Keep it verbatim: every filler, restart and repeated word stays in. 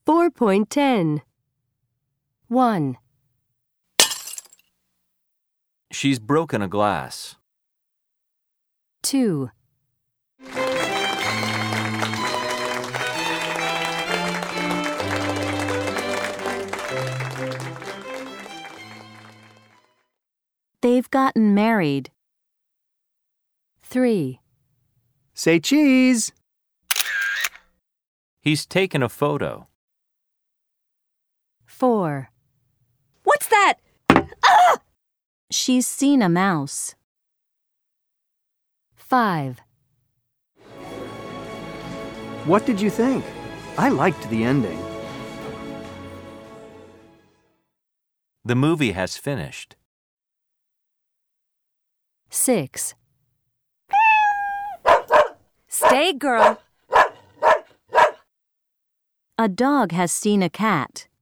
four point ten. one. She's broken a glass. two. They've gotten married. three. Say cheese. He's taken a photo. four. What's that? Ah! She's seen a mouse. five. What did you think? I liked the ending. The movie has finished. six. Stay, girl. A dog has seen a cat.